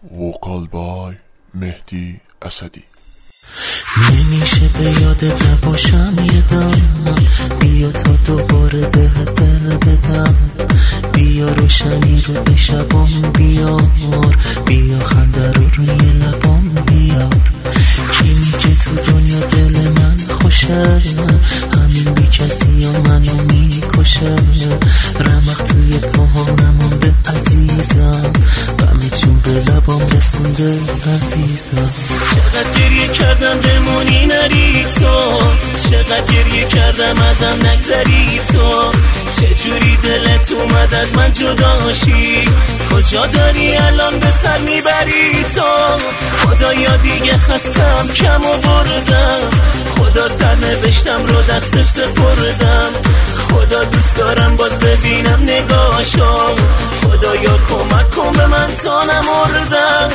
وکال بای مهدی اسدی. نمیشه به یادت نباشم یه دم، بیا تا دوباره ده دل بدم، بیا روشنی رو به شبام بیار، بیا خنده رو روی لبام بیار. کی که تو دنیا دل من خوشه، همین بی کسی یا منو میکشه. رمق توی پاها نمونده عزیزم، غمه چون به لبام رسونده عزیزم. چقدر گریه کردم بمونی نری تو، چقدر گریه کردم ازم نگذری تو. چجوری دلت اومد از من جداشی، کجا داری الان به سر میبری تو. خدایا دیگه خستم کم آوردم، خدا سرنوشتم رو دست سپردم. خدا دوست دارم باز ببینم نگاهشو، خدایا کمک کن به من تا نمردم.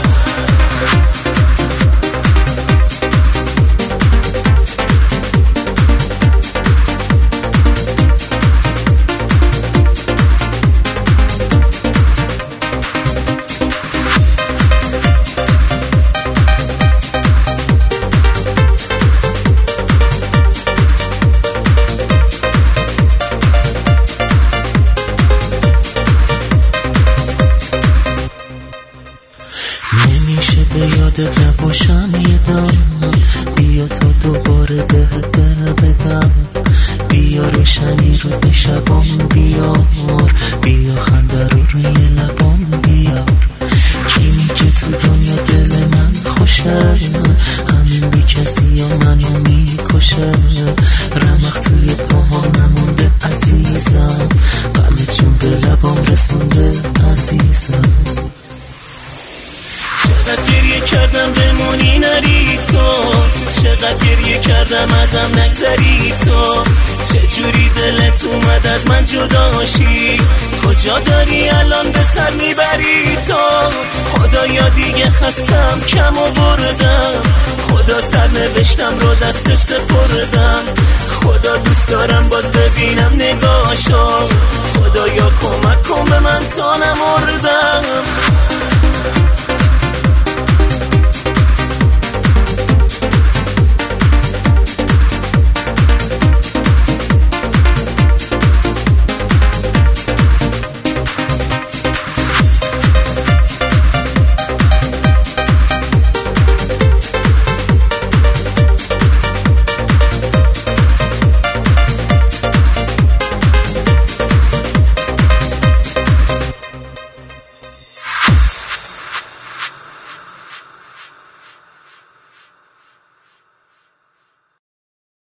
نمیشه به یادت نباشم یه دم، بیا تا دوباره ده دل بدم، بیا روشنی رو به شبام بیار، بیا خنده رو روی لبام بیار. کی که تو دنیا دل من خوشه، همین بی کسی یا منو میکشه. رمق توی پاها نمونده عزیزم، غمه چون به لبام رسونده عزیزم. چقدر گریه کردم بمونی نری تو، چقدر گریه کردم ازم نگذری تو. چجوری دلت اومد از من جداشی، کجا داری الان به سر میبری تو. خدایا دیگه خستم کم آوردم، خدا سرنوشتم رو دست سپردم. خدا دوست دارم باز ببینم نگاهشو، خدایا کمک کن به من تا نمردم.